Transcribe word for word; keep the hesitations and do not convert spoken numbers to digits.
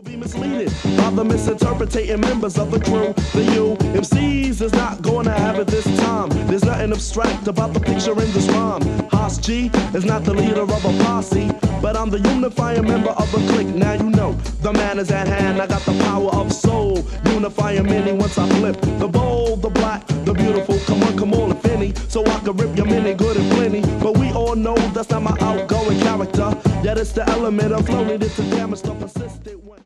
Be misleaded by the misinterpreting members of the crew. The U M Cs is not going to have it this time. There's nothing abstract about the picture in this rhyme. Haas G is not the leader of a posse, but I'm the unifying member of a clique. Now you know the man is at hand. I got the power of soul, unifying many once I flip. The bold, the black, the beautiful. Come on, come on, if any, so I can rip your mini good and plenty. But we all know that's not my outgoing character. Yet it's the element of flow needed to damage the persistence.